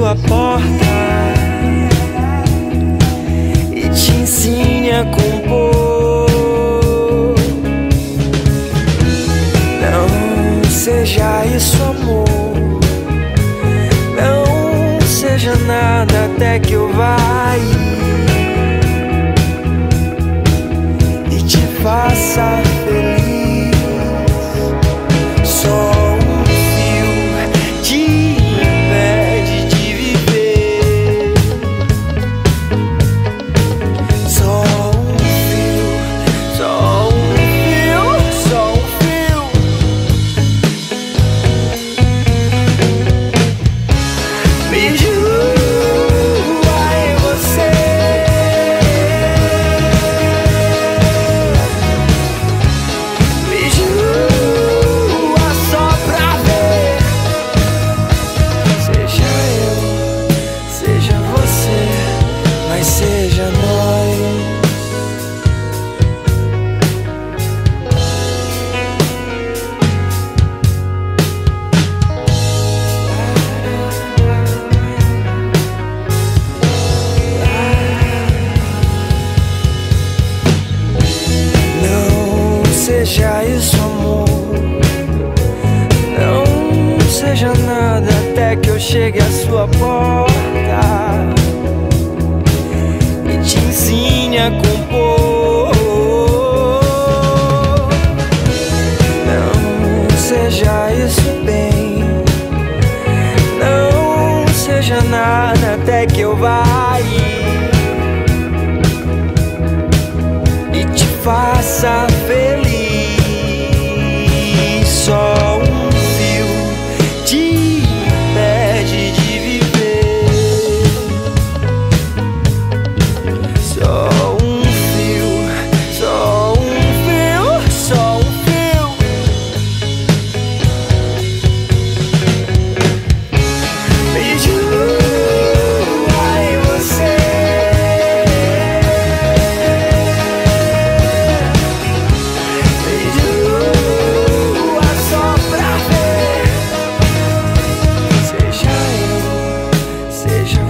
sua porta e te ensine a compor. Não seja isso, amor. Não seja nada até que eu vá e te faça feliz. Só um fio te impede de viver. Só um fio, só um fio, só um fio. Me jura em você. Me jura só pra ver. Seja eu, seja você, mas seja nós. Não seja isso, amor. Não seja nada até que eu chegue à sua porta e te ensine a compor. Não seja isso, bem. Não seja nada até que eu vá e te faça feliz. Só um fio te impede de viver. Só um fio, só um fio, só um fio. Me jura em você. Me jura só pra ver. Seja eu, seja